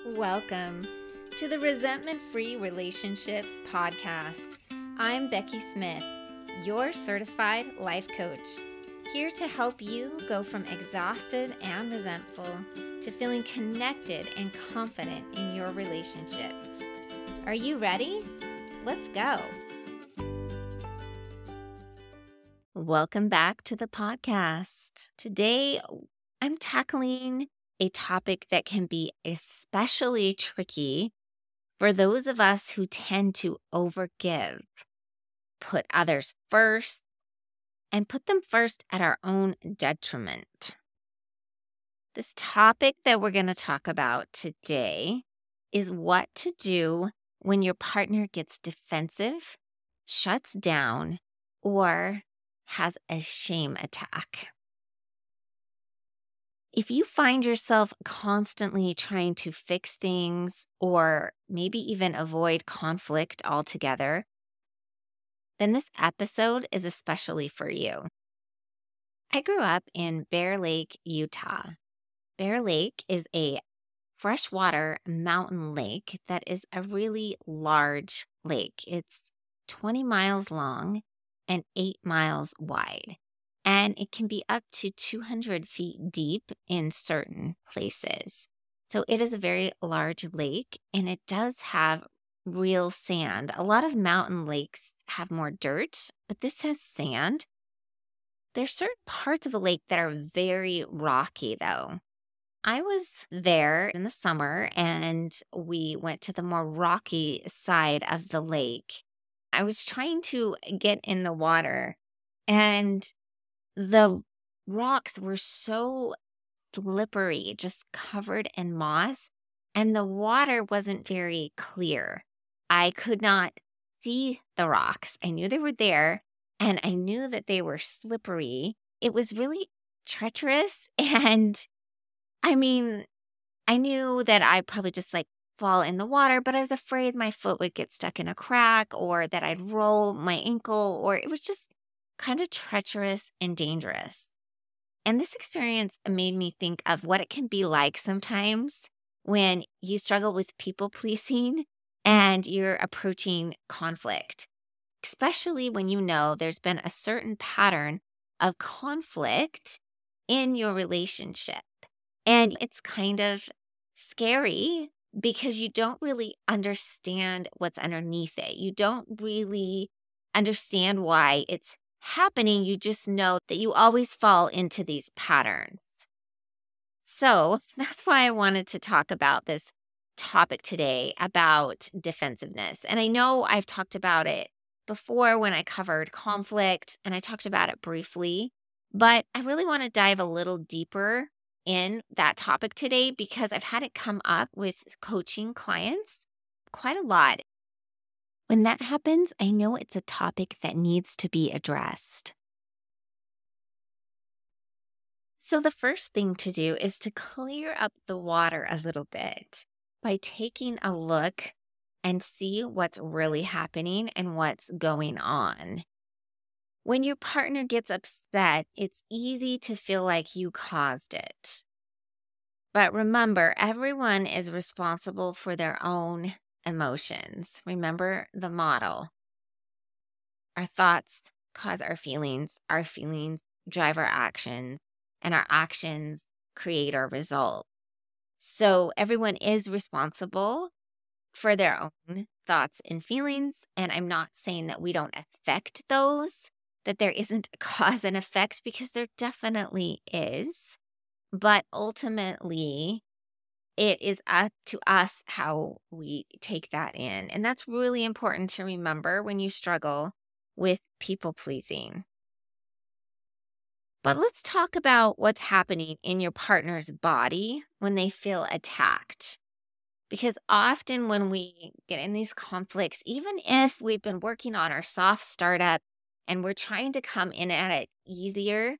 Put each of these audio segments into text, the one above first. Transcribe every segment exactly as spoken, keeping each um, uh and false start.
Welcome to the Resentment Free Relationships Podcast. I'm Becky Smith, your certified life coach, here to help you go from exhausted and resentful to feeling connected and confident in your relationships. Are you ready? Let's go. Welcome back to the podcast. Today, I'm tackling a topic that can be especially tricky for those of us who tend to overgive, put others first, and put them first at our own detriment. This topic that we're going to talk about today is what to do when your partner gets defensive, shuts down, or has a shame attack. If you find yourself constantly trying to fix things or maybe even avoid conflict altogether, then this episode is especially for you. I grew up in Bear Lake, Utah. Bear Lake is a freshwater mountain lake that is a really large lake. It's twenty miles long and eight miles wide. And it can be up to two hundred feet deep in certain places. So it is a very large lake, and it does have real sand. A lot of mountain lakes have more dirt, but this has sand. There's certain parts of the lake that are very rocky, though. I was there in the summer, and we went to the more rocky side of the lake. I was trying to get in the water, and the rocks were so slippery, just covered in moss, and the water wasn't very clear. I could not see the rocks. I knew they were there, and I knew that they were slippery. It was really treacherous, and I mean, I knew that I'd probably just like fall in the water, but I was afraid my foot would get stuck in a crack or that I'd roll my ankle, or it was just kind of treacherous and dangerous. And this experience made me think of what it can be like sometimes when you struggle with people pleasing and you're approaching conflict, especially when you know there's been a certain pattern of conflict in your relationship. And it's kind of scary because you don't really understand what's underneath it. You don't really understand why it's happening. You just know that you always fall into these patterns. So that's why I wanted to talk about this topic today about defensiveness. And I know I've talked about it before when I covered conflict, and I talked about it briefly, but I really want to dive a little deeper in that topic today because I've had it come up with coaching clients quite a lot. When that happens, I know it's a topic that needs to be addressed. So the first thing to do is to clear up the water a little bit by taking a look and see what's really happening and what's going on. When your partner gets upset, it's easy to feel like you caused it. But remember, everyone is responsible for their own emotions. Remember the model. Our thoughts cause our feelings, our feelings drive our actions, and our actions create our result. So everyone is responsible for their own thoughts and feelings. And I'm not saying that we don't affect those, that there isn't a cause and effect, because there definitely is. But ultimately, it is up to us how we take that in. And that's really important to remember when you struggle with people pleasing. But let's talk about what's happening in your partner's body when they feel attacked. Because often when we get in these conflicts, even if we've been working on our soft startup and we're trying to come in at it easier,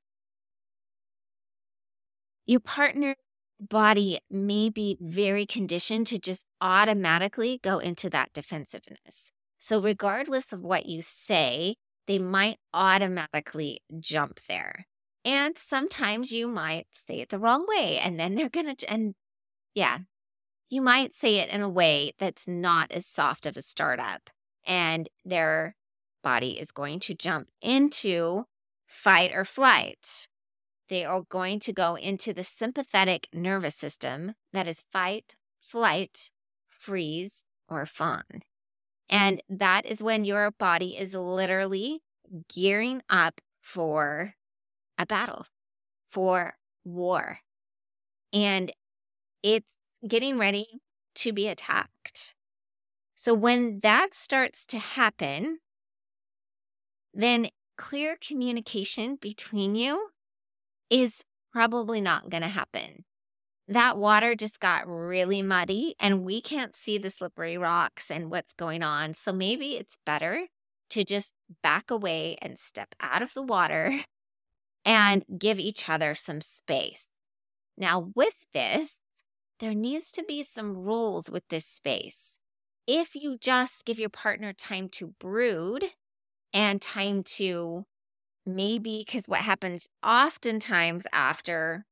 your partner's body may be very conditioned to just automatically go into that defensiveness. So regardless of what you say, they might automatically jump there. And sometimes you might say it the wrong way, and then they're going to, and yeah, you might say it in a way that's not as soft of a startup, and their body is going to jump into fight or flight. They are going to go into the sympathetic nervous system that is fight, flight, freeze, or fawn. And that is when your body is literally gearing up for a battle, for war. And it's getting ready to be attacked. So when that starts to happen, then clear communication between you is probably not going to happen. That water just got really muddy and we can't see the slippery rocks and what's going on. So maybe it's better to just back away and step out of the water and give each other some space. Now, with this, there needs to be some rules with this space. If you just give your partner time to brood and time to maybe, because what happens oftentimes after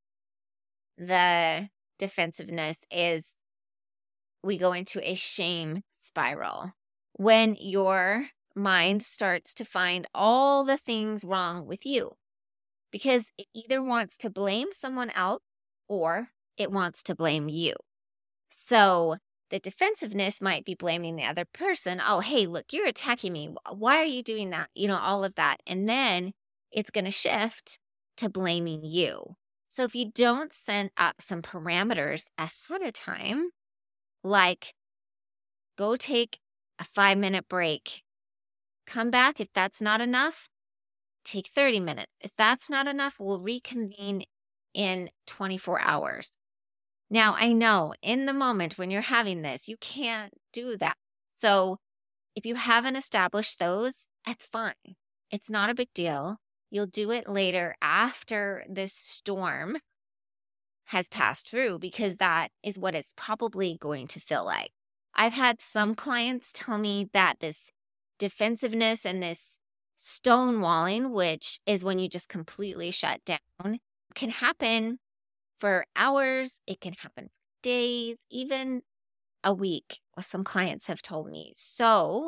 the defensiveness is we go into a shame spiral. When your mind starts to find all the things wrong with you, because it either wants to blame someone else or it wants to blame you. So the defensiveness might be blaming the other person. Oh, hey, look, you're attacking me. Why are you doing that? You know, all of that. And then it's going to shift to blaming you. So if you don't set up some parameters ahead of time, like go take a five minute break, come back. If that's not enough, take thirty minutes. If that's not enough, we'll reconvene in twenty-four hours. Now, I know in the moment when you're having this, you can't do that. So if you haven't established those, that's fine. It's not a big deal. You'll do it later after this storm has passed through, because that is what it's probably going to feel like. I've had some clients tell me that this defensiveness and this stonewalling, which is when you just completely shut down, can happen for hours. It can happen for days, even a week, what some clients have told me. So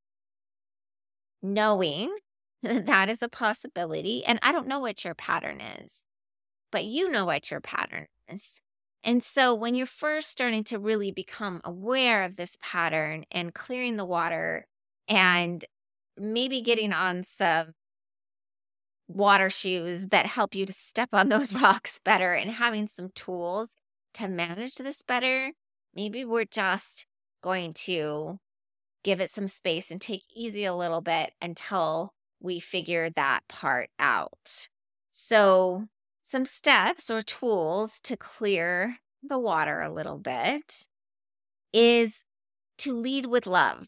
knowing that that is a possibility, and I don't know what your pattern is, but you know what your pattern is. And so when you're first starting to really become aware of this pattern and clearing the water and maybe getting on some water shoes that help you to step on those rocks better and having some tools to manage this better, maybe we're just going to give it some space and take easy a little bit until we figure that part out. So some steps or tools to clear the water a little bit is to lead with love.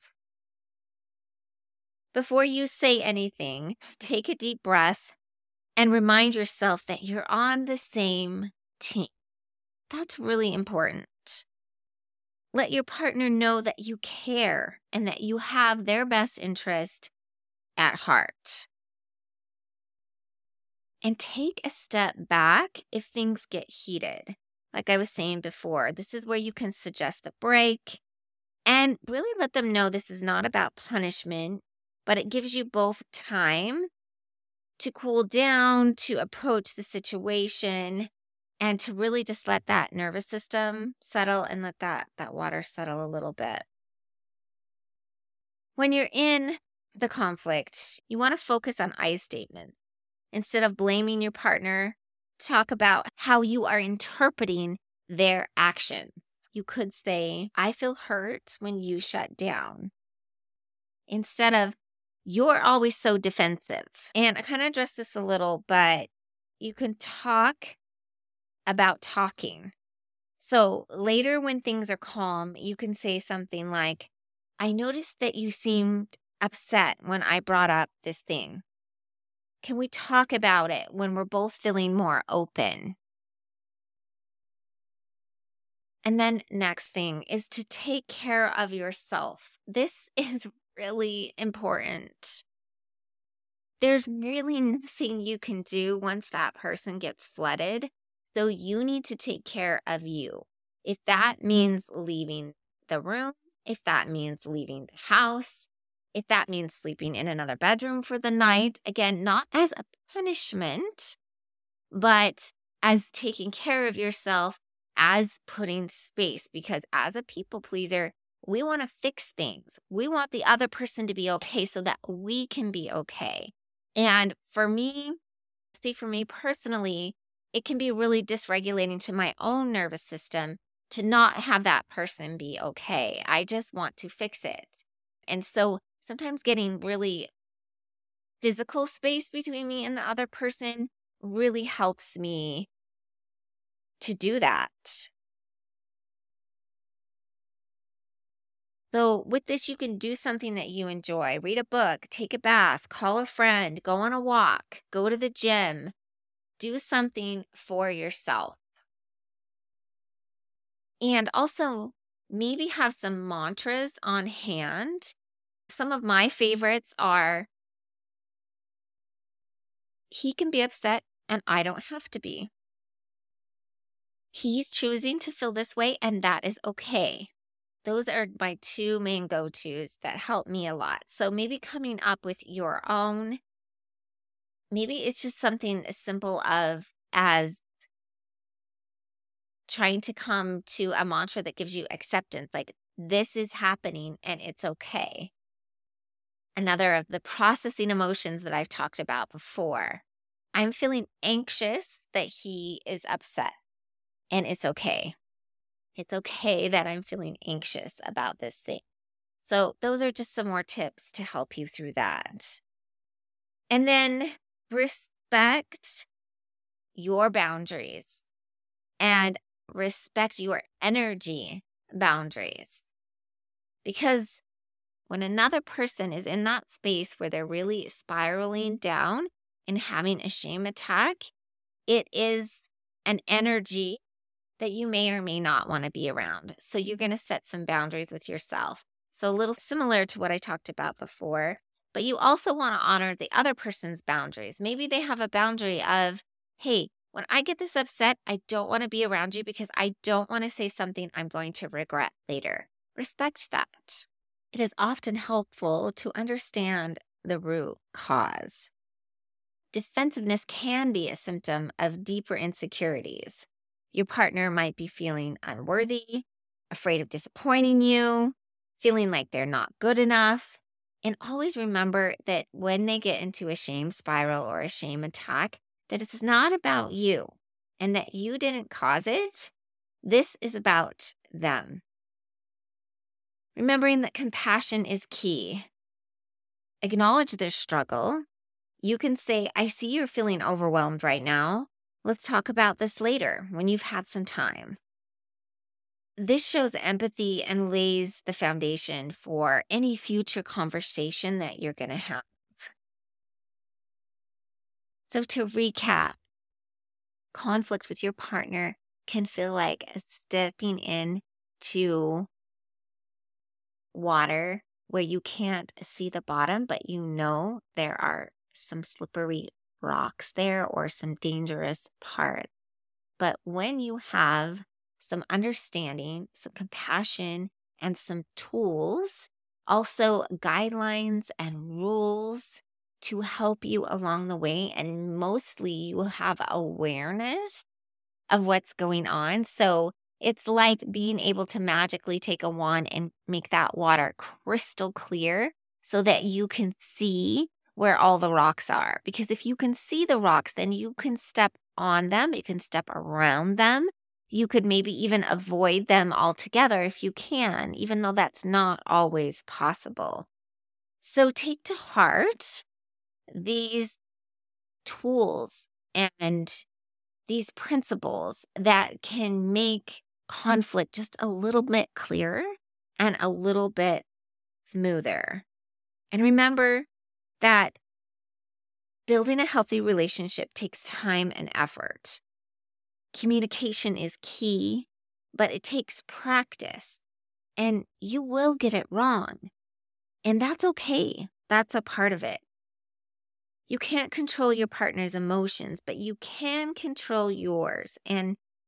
Before you say anything, take a deep breath and remind yourself that you're on the same team. That's really important. Let your partner know that you care and that you have their best interest at heart. And take a step back if things get heated. Like I was saying before, this is where you can suggest a break and really let them know this is not about punishment, but it gives you both time to cool down, to approach the situation, and to really just let that nervous system settle and let that, that water settle a little bit. When you're in the conflict, you want to focus on I statements. Instead of blaming your partner, talk about how you are interpreting their actions. You could say, I feel hurt when you shut down. Instead of, you're always so defensive. And I kind of addressed this a little, but you can talk about talking. So later when things are calm, you can say something like, I noticed that you seemed upset when I brought up this thing. Can we talk about it when we're both feeling more open? And then next thing is to take care of yourself. This is really important. There's really nothing you can do once that person gets flooded. So you need to take care of you. If that means leaving the room, if that means leaving the house, if that means sleeping in another bedroom for the night, again, not as a punishment, but as taking care of yourself, as putting space. Because as a people pleaser, we want to fix things. We want the other person to be okay so that we can be okay. And for me, speak for me personally, it can be really dysregulating to my own nervous system to not have that person be okay. I just want to fix it. And so sometimes getting really physical space between me and the other person really helps me to do that. So with this, you can do something that you enjoy. Read a book, take a bath, call a friend, go on a walk, go to the gym. Do something for yourself. And also maybe have some mantras on hand. Some of my favorites are, he can be upset and I don't have to be. He's choosing to feel this way and that is okay. Those are my two main go-tos that help me a lot. So maybe coming up with your own, maybe it's just something as simple of as trying to come to a mantra that gives you acceptance, like this is happening and it's okay. Another of the processing emotions that I've talked about before. I'm feeling anxious that he is upset and it's okay. It's okay that I'm feeling anxious about this thing. So those are just some more tips to help you through that. And then respect your boundaries and respect your energy boundaries. Because when another person is in that space where they're really spiraling down and having a shame attack, it is an energy that you may or may not want to be around. So you're going to set some boundaries with yourself. So a little similar to what I talked about before, but you also want to honor the other person's boundaries. Maybe they have a boundary of, hey, when I get this upset, I don't want to be around you because I don't want to say something I'm going to regret later. Respect that. It is often helpful to understand the root cause. Defensiveness can be a symptom of deeper insecurities. Your partner might be feeling unworthy, afraid of disappointing you, feeling like they're not good enough. And always remember that when they get into a shame spiral or a shame attack, that it's not about you and that you didn't cause it. This is about them. Remembering that compassion is key. Acknowledge their struggle. You can say, I see you're feeling overwhelmed right now. Let's talk about this later when you've had some time. This shows empathy and lays the foundation for any future conversation that you're going to have. So to recap, conflict with your partner can feel like stepping in to water where you can't see the bottom, but you know there are some slippery rocks there or some dangerous parts. But when you have some understanding, some compassion, and some tools, also guidelines and rules to help you along the way, and mostly you will have awareness of what's going on. So it's like being able to magically take a wand and make that water crystal clear so that you can see where all the rocks are. Because if you can see the rocks, then you can step on them, you can step around them. You could maybe even avoid them altogether if you can, even though that's not always possible. So take to heart these tools and these principles that can make conflict just a little bit clearer and a little bit smoother. And remember that building a healthy relationship takes time and effort. Communication is key, but it takes practice, and you will get it wrong. And that's okay. That's a part of it. You can't control your partner's emotions, but you can control yours. And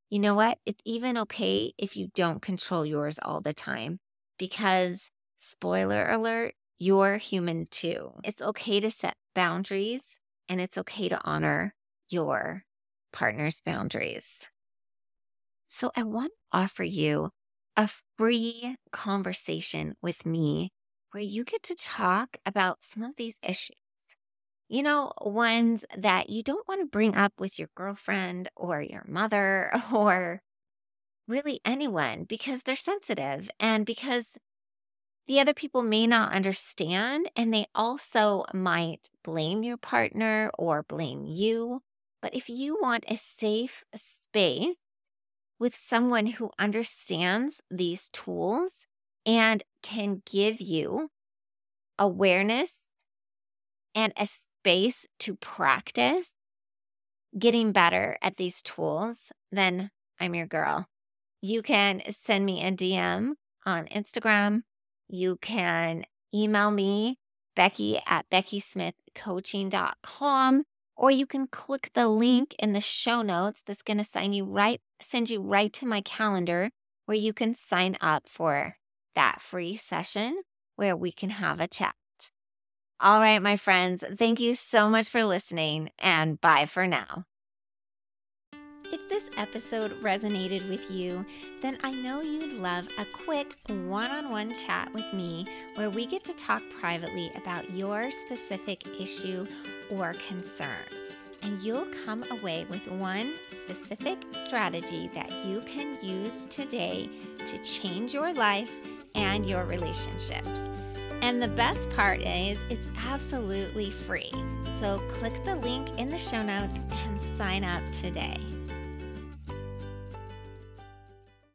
You know what? It's even okay if you don't control yours all the time because, spoiler alert, you're human too. It's okay to set boundaries and it's okay to honor your partner's boundaries. So, I want to offer you a free conversation with me where you get to talk about some of these issues. You know, ones that you don't want to bring up with your girlfriend or your mother or really anyone because they're sensitive and because the other people may not understand and they also might blame your partner or blame you. But if you want a safe space with someone who understands these tools and can give you awareness and a space to practice getting better at these tools, then I'm your girl. You can send me a D M on Instagram. You can email me, Becky at becky smith coaching dot com, or you can click the link in the show notes that's going to sign you right, send you right to my calendar where you can sign up for that free session where we can have a chat. All right, my friends, thank you so much for listening and bye for now. If this episode resonated with you, then I know you'd love a quick one-on-one chat with me where we get to talk privately about your specific issue or concern. And you'll come away with one specific strategy that you can use today to change your life and your relationships. And the best part is it's absolutely free. So click the link in the show notes and sign up today.